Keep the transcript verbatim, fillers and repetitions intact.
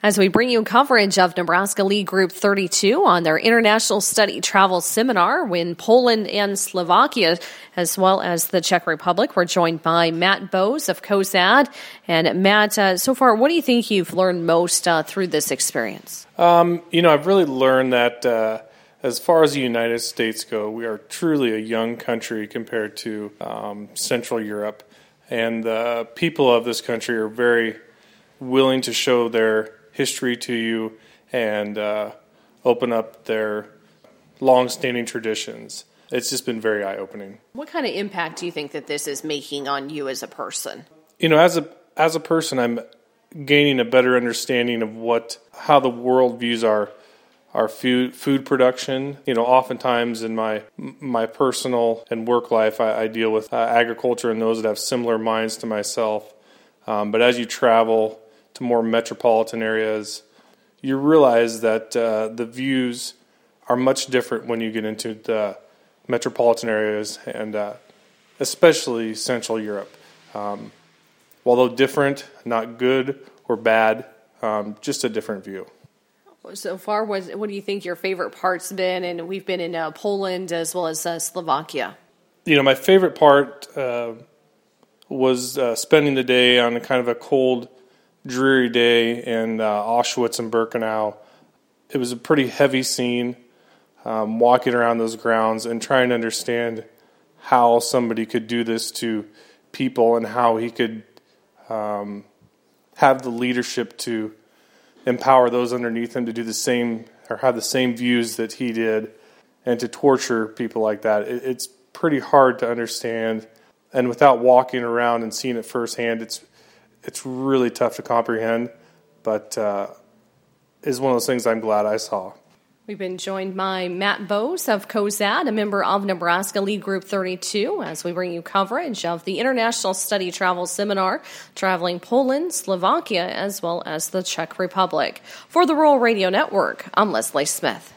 As we bring you coverage of Nebraska Lead Group thirty-two on their International Study Travel Seminar in Poland and Slovakia, as well as the Czech Republic. We're joined by Matt Bose of COSAD. And Matt, uh, so far, what do you think you've learned most uh, through this experience? Um, you know, I've really learned that uh, as far as the United States go, we are truly a young country compared to um, Central Europe. And the people of this country are very willing to show their history to you and uh, open up their long-standing traditions. It's just been very eye-opening. What kind of impact do you think that this is making on you as a person? You know, as a as a person, I'm gaining a better understanding of what how the world views our our food food production. You know, oftentimes in my my personal and work life, I, I deal with uh, agriculture and those that have similar minds to myself. Um, but as you travel to more metropolitan areas, you realize that uh, the views are much different when you get into the metropolitan areas and uh, especially Central Europe. Um, although different, not good or bad, um, just a different view. So far, what, what do you think your favorite part's been? And we've been in uh, Poland as well as uh, Slovakia. You know, my favorite part uh, was uh, spending the day on a kind of a cold, dreary day in uh, Auschwitz and Birkenau. It was a pretty heavy scene, um, walking around those grounds and trying to understand how somebody could do this to people and how he could um, have the leadership to empower those underneath him to do the same or have the same views that he did and to torture people like that. It, it's pretty hard to understand, and without walking around and seeing it firsthand, it's It's really tough to comprehend, but uh, is one of those things I'm glad I saw. We've been joined by Matt Bose of COSAD, a member of Nebraska Lead Group thirty-two, as we bring you coverage of the International Study Travel Seminar, traveling Poland, Slovakia, as well as the Czech Republic. For the Rural Radio Network, I'm Leslie Smith.